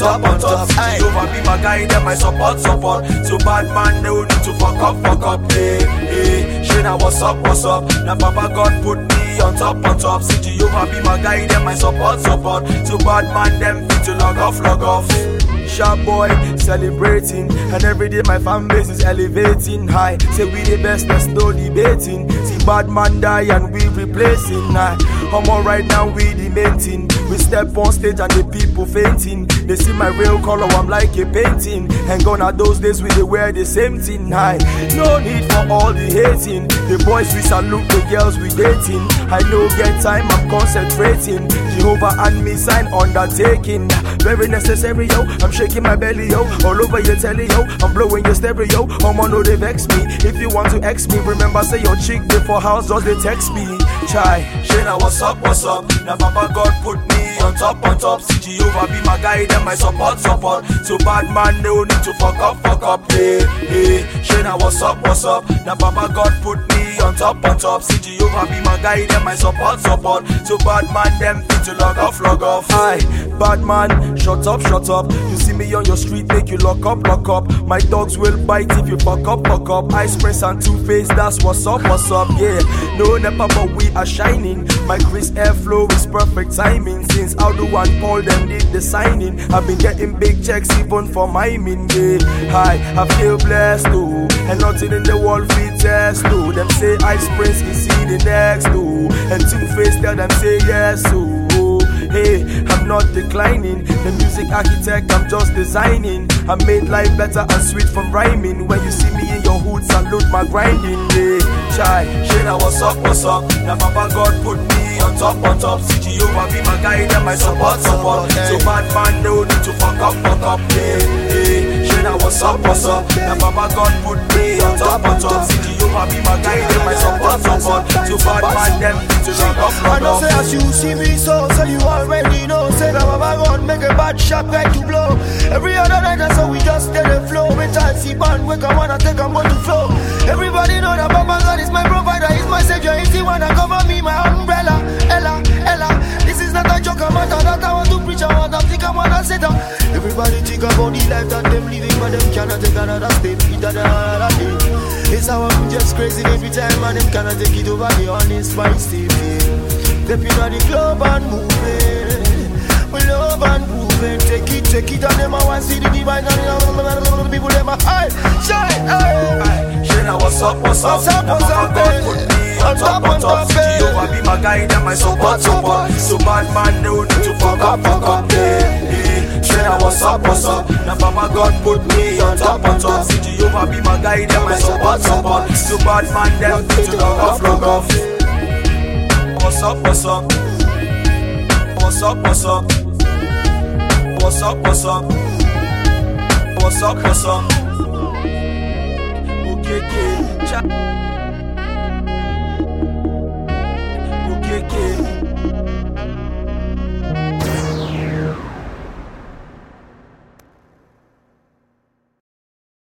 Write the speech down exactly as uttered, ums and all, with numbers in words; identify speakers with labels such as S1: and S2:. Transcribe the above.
S1: top, on top. See Jehovah be my guide and my support, support. So bad man, no need to fuck up, fuck up. Hey, hey, Shana, what's up, what's up? Now Papa God put me on top, on top. See Jehovah be my guide and my support, support. So bad man, them fit to log off, log off. Sharp boy, celebrating, and every day my fan base is elevating high. Say we the best, there's no debating. See bad man die and we replacing. Nah, I'm all right now, we the main thing. We step on stage and the people fainting. They see my real color, I'm like a painting. And gone are those days we they wear the same thing. High, no need for all the hating. The boys we salute, the girls we dating. I no get time, I'm concentrating. Jehovah and me sign undertaking. Very necessary, yo. I'm shaking my belly, yo. All over your telly, yo. I'm blowing your stereo. I'ma know they vex me. If you want to X me, remember say your chick before house does they text me. Chai, Shana, what's up, what's up? Now Papa God put me on top, on top. See Jehovah be my guide and my support, support. So bad man, no need to fuck up, fuck up. Hey, hey, Shana, what's up, what's up? Now Papa God put me on top, on top. See Jehovah be my guide and my support, support. So bad man, them fit to log off, log off. Aye, bad man, shut up, shut up. You see me on your street, make you lock up, lock up. My dogs will bite if you fuck up, fuck up. Ice Prince and Two Face, that's what's up, what's up, yeah. No never, but we are shining. My Chris airflow is perfect timing. Since Aldo and Paul them did the signing, I've been getting big checks even for miming, yeah. Hi, I feel blessed too, and nothing in the world fit test too. Them say Ice Prince is see the next too, and Two Face tell them say yes too. Hey, I'm not declining. The music architect, I'm just designing. I made life better and sweet from rhyming. When you see me in your hood, salute my grinding. Yeah, chai, Shana, what's up, what's up? Now Papa God put me on top, on top. See Jehovah be my guide and my support, support. So bad man, no need to fuck up, fuck up. Yeah, yeah, Shana, what's up, what's up? Now Papa God put me on top, on top. See Jehovah be my guide and my support, support. So bad man, them need to rock up, rock up.
S2: I know say as you see me so, so you already know. Say that Papa God make a bad shot right to blow. Every other night that's how we just stay the flow. When time see band wake I wanna take I'm going to flow. Everybody know that Papa God is my provider, he's my savior, he's the one that cover me, my umbrella. Ella, Ella, this is not a joke, I'm not that I want to preach, I want to think I wanna set up. Everybody think about the life that them living, but them cannot take another step, it another day. It's how I'm just crazy every time, and them cannot take it over the honest my step. Stepping on the club and moving, we love and moving. Take it, take it, and them I want to see the divine, and the people them a high, shine, high.
S1: Shana, what's up, what's up?
S2: What's up, what's up,
S1: God put me on top, on top. Jehovah be my guide and my support, support. So bad man, no need to fuck up, fuck up. Hey, hey, Shana, what's up, what's up? Now Papa God put me on top, on top. See Jehovah be my guide and my support, support. So bad man, them need to log off, log off. What's up, what's up? What's up, what's up? What's up, what's up? What's up, what's up? Okay, okay.